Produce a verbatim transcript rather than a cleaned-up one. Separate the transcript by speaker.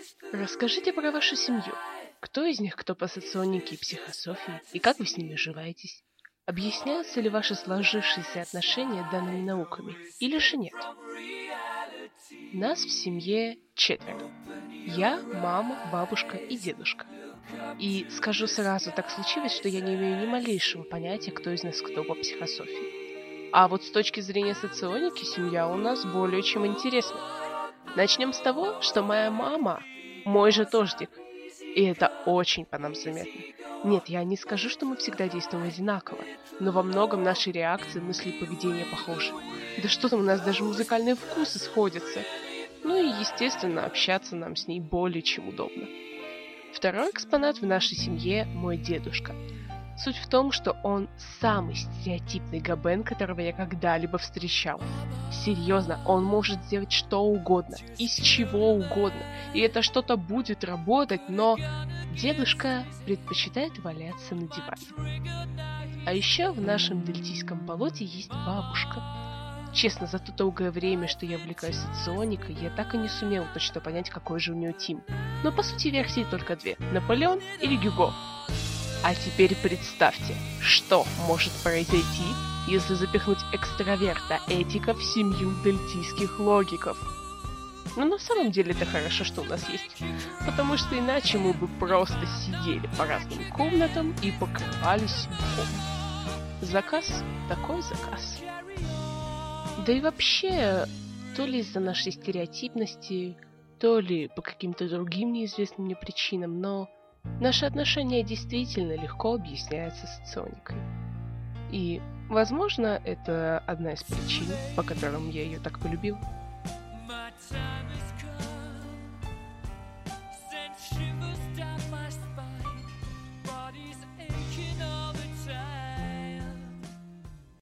Speaker 1: Расскажите про вашу семью. Кто из них кто по соционике и психософии, и как вы с ними уживаетесь? Объясняются ли ваши сложившиеся отношения данными науками, или же нет? Нас в семье четверо. Я, мама, бабушка и дедушка. И скажу сразу, так случилось, что я не имею ни малейшего понятия, кто из нас кто по психософии. А вот с точки зрения соционики семья у нас более чем интересна. Начнем с того, что моя мама мой же тождик. И это очень по нам заметно. Нет, я не скажу, что мы всегда действуем одинаково, но во многом наши реакции, мысли и поведение похожи. Да что там, у нас даже музыкальные вкусы сходятся. Ну и, естественно, общаться нам с ней более чем удобно. Второй экспонат в нашей семье – мой дедушка. Суть в том, что он самый стереотипный габен, которого я когда-либо встречал. Серьезно, он может сделать что угодно, из чего угодно, и это что-то будет работать, но дедушка предпочитает валяться на диване. А еще в нашем дельтийском болоте есть бабушка. Честно, за то долгое время, что я увлекаюсь соционикой, я так и не сумел точно понять, какой же у нее тим. Но по сути версии только две – Наполеон или Гюго. А теперь представьте, что может произойти, если запихнуть экстраверта этика в семью дельтийских логиков. Но на самом деле это хорошо, что у нас есть, потому что иначе мы бы просто сидели по разным комнатам и покрывались мхом. Заказ такой заказ. Да и вообще, то ли из-за нашей стереотипности, то ли по каким-то другим неизвестным мне причинам, но наши отношения действительно легко объясняются соционикой. И, возможно, это одна из причин, по которым я ее так полюбил.